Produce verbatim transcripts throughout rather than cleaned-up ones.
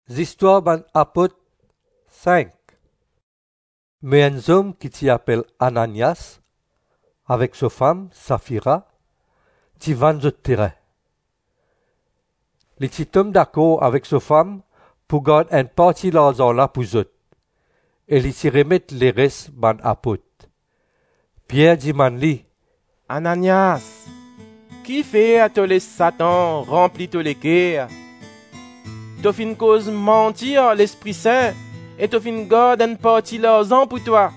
Histoires ban apôtre cinq. Mais un homme qui s'y appelle Ananias, avec sa femme, Saphira, qui vend le terrain. Les petits hommes d'accord avec sa femme pour garder une partie de l'argent là pour eux. Et ils s'y remettent les restes ban apôtre. Pierre dit manli, Ananias, qui fait à tous les Satan rempli tous les cœurs? T'as fait une cause mentir l'Esprit Saint et t'as fait une garde une partie de l'argent pour toi.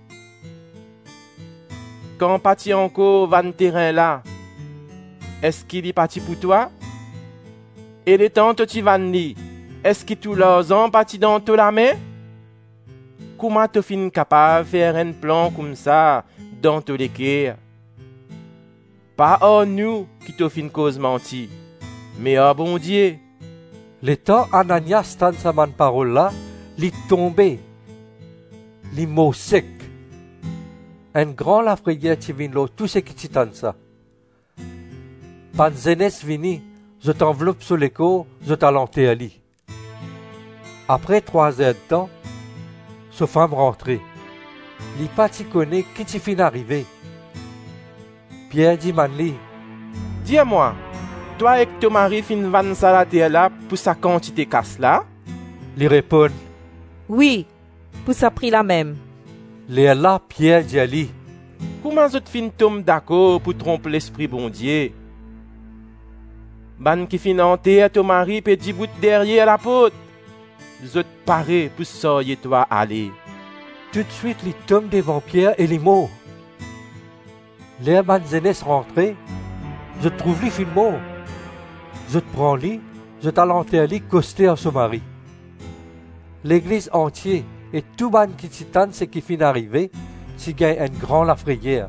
Quand parti encore van terrain là, est-ce qu'il est parti pour toi? Et les temps que tu vas ni, est-ce que tout l'argent parti dans toute la main? Comment t'as fait capable de faire un plan comme ça dans tous les cœurs? Pas à nous qui t'as fait une cause mentir, mais à bon Dieu. le temps Ananias tend sa man parole là, li tombé, li mots sec. Un grand la frayeur qui vient là, tout ce qui t'y ça. Pan zenes vini, je t'enveloppe sur l'écho, je t'alentais à lit. Après trois heures de temps, ce femme rentrée. Li pas t'y connaît qui t'y fin arrivé. Pierre dit manli, Dis-moi, toi et ton mari fin van ça la terre là pour sa quantité casse là? li répond, Oui, pour ça prix la même. li là Pierre dit à li, Comment vous fin tombe d'accord pour tromper l'esprit bon Dieu? Ban qui fin hanté à ton mari peut dix bout derrière la porte. Vous paré pour sortir toi aller. tout de suite li tombe devant Pierre et li mort. Les ban zenes rentré, je trouve li fin mort. Je te prends li, je t'alentais à li costé à son mari. L'église entière et tout ban qui t'y tente ce qui fin arrivé, t'y gagne un grand la frayeur.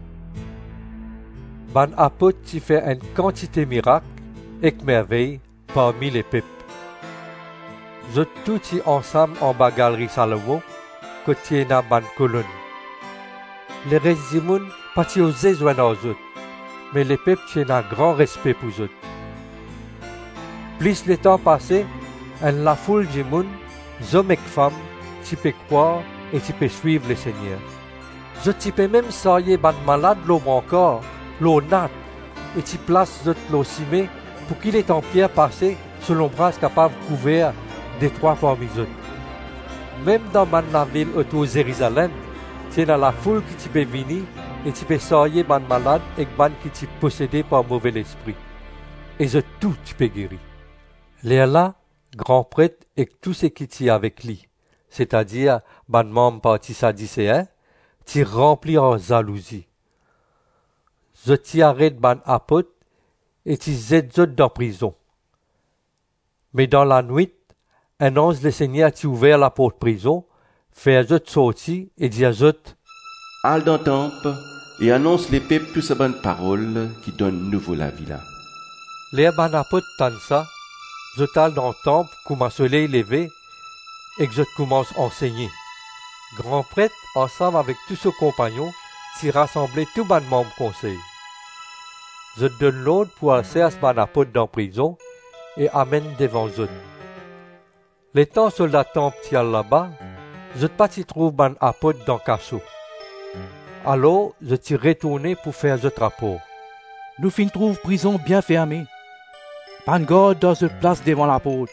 Ban apôtre t'y fait une quantité miracle et merveille parmi les peuples. Je tout y ensemble en bas galerie Salomon, côté na ban colonne. Les résimoun pas t'y osé joindre aux autres, mais les peuples tiennent un grand respect pour eux. Plus le temps passé, en la foule du monde, hommes et femmes, tu peux croire et tu peux suivre le Seigneur. Je tu peux même sailler ban malade l'eau encore, l'eau nat, et tu places l'eau cimée pour qu'il est en pierre passé sur l'ombrage capable couvert des trois parmi eux. Même dans ban la ville autour de Jérusalem, c'est dans la foule qui tu peux venir et tu peux sailler ban malade et ban qui tu possédé par mauvais esprit. Et je tout tu peux guérir. Les là, grand prêtre et tout ce qui t'y avec lui, c'est-à-dire ban membre parti sadicéen, t'y rempli en jalousie. Je t'y arrête ban apôtre et t'y zède dans prison. Mais dans la nuit, un ange le Seigneur t'y ouvert la porte prison, fait un sortir et dit à eux, Al dans le temple et annonce les peuples toutes ces bonnes paroles qui donnent nouveau la vie là. les ban apôtre tant ça, je t'al dans le temple comme un soleil levé et que je commence à enseigner. Grand prêtre, ensemble avec tous ses compagnons, s'y rassemblait tout ban membre conseil. Je donne l'ordre pour aller à ce ban apôtre dans la prison et amène devant eux. Les temps soldats temple t'y là-bas, je pas t'y trouve ban apôtre dans le cachot. Alors, je t'y retourné pour faire ce rapport. Nous fin trouve prison bien fermée. Pas de garde dans cette place devant la porte.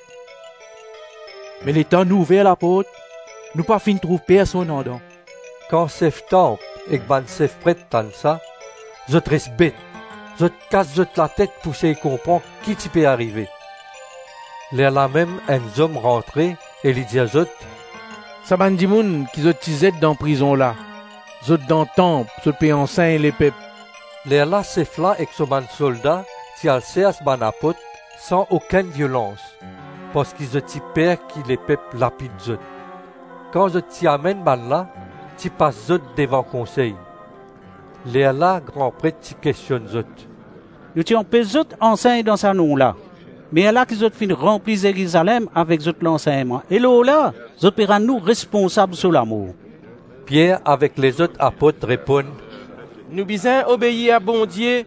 Mais les temps nous ouvert la porte, nous pas fin trouve personne en dedans. Quand chef temple et que ban chef prêtre tant ça, je te reste bête. Je te casse je te la tête pour essayer de comprendre qui tu peux arriver. Là là même un homme rentré et lui dit à eux, Ça ban di moun qui zot ti zed dans prison là. Zot dans temple, zot pe enseigne les peuples. là là chef là et que ce ban soldat t'y alcé à ce ban apôtre sans aucune violence. Parce qu'ils ont t'y peur qui les peuples lapides eux. Quand je t'y amène ban là, t'y passes eux devant conseil. Là là grand prêtre t'y questionne eux. Nous t'y empêchons zot enseigne dans sa nom là. Mais là qu'ils ont fin rempli Jérusalem avec zot l'enseignement. Et là là, zot pera nous responsables sur l'amour. Pierre avec les autres apôtres répondent, Nous besoin obéir à bon Dieu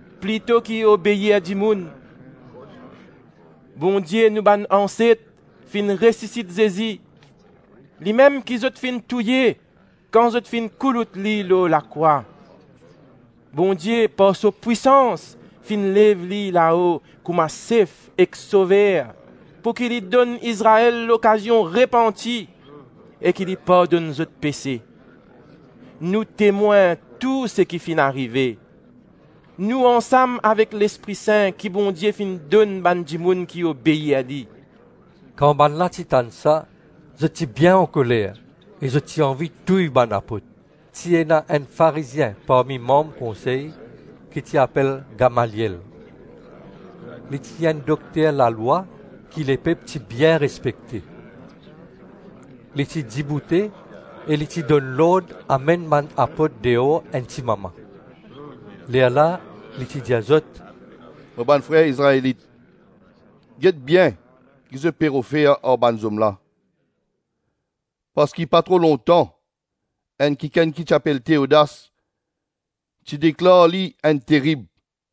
plutôt qu'obéir à du monde. Bon Dieu nous ban ancêtre fin ressuscite Jésus. Li même qui zot fin touyer quand zot fin coulout li lo la croix. Bon Dieu, par sa puissance, fin lève li là-haut comme un chef et sauveur, pour qu'il lui donne Israël l'occasion repentie et qu'il lui pardonne nos péchés. Nous témoins tout ce qui fin arrivé. Nous ensemble avec l'Esprit Saint qui bon Dieu fin donne ban di moun qui obéit à lui. Quand ban la titan ça, je suis bien en colère et je suis envie de tuer ban apôtre. Si y a un pharisien parmi membres conseil qui s'appelle Gamaliel. Il y a un docteur la loi qui les peuples bien respecté. Il est dibouté et il donne l'ordre à mener man apôtre dehors intimement. Les là, il dit à eux, mes bons frères israélites, dites bien qu'ils se pèrent faire en ban homme là. Parce qu'il n'y a pas trop longtemps, un qui qui s'appelle Théodas, tu déclares lui un terrible.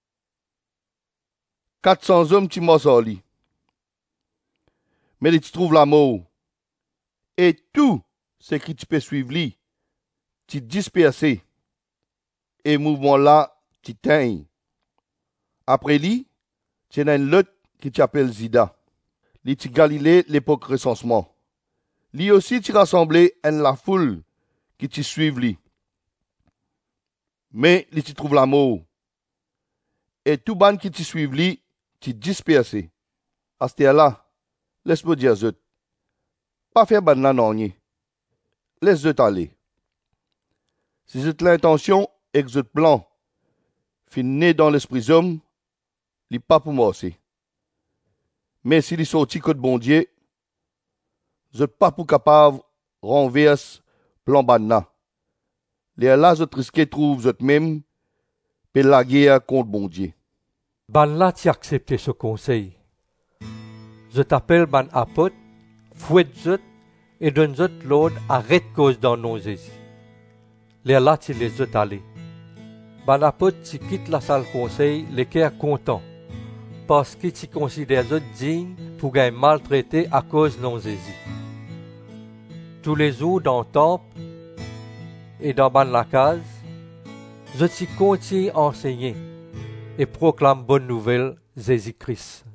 quatre cents hommes tu m'as lui. Mais tu trouves la mort. Et tout ce qui tu peux suivre lui, tu dispersé. Et mouvement là, tu teignes. Après lui, tu as une autre qui s'appelle Zida. Lui tu Galilée l'époque recensement. Lui aussi tu rassemblé en la foule qui te suivent lui. Mais lui tu trouves la mort. Et tout ban qui te suivent lui, tu dispersé. À ce là, laisse-moi dire zut. Pas faire ban nan non ni. Laisse zut aller. Si zut l'intention et que zut plan, fin né dans l'esprit homme, li pas pour moi aussi. Mais si li sorti que de bon Dieu, zut pas pour capable renverse plan banna. Les là zut risqué trouve zut même pe la guerre contre bon Dieu. Ban là tu accepté ce conseil. Je t'appelle ban apôtre, fouette zut et donne zut l'ordre arrête cause dans nos Jésus. Les là tu les zut aller. Ban apôtre tu quitte la salle conseil, les cœurs contents. Parce que tu considères zut digne pour gagner maltraité à cause de nos Jésus. Tous les jours dans le temple et dans ban la case, je t'y continue à enseigner et proclame bonne nouvelle Jésus-Christ.